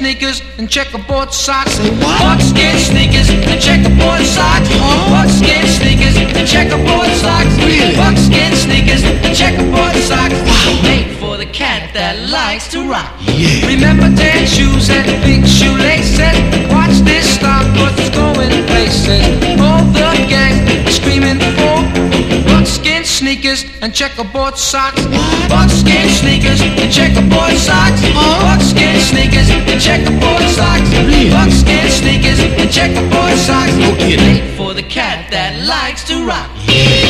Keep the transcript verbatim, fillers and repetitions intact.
sneakers and checkerboard socks. Say what? Buckskin sneakers and checkerboard socks. Huh? Buckskin sneakers and checkerboard socks. Really? Buckskin sneakers and checkerboard socks. Wow. Made for the cat that likes to rock. Yeah. Remember dance shoes and big shoelaces. Watch this stop, cause it's going places. All the gang screaming for buckskin sneakers and checkerboard socks. Buckskin sneakers and checkerboard socks. Buckskin sneakers and checkerboard socks. Really? Buckskin sneakers and checkerboard socks. No kidding. Made for the cat that likes to rock. Yeah.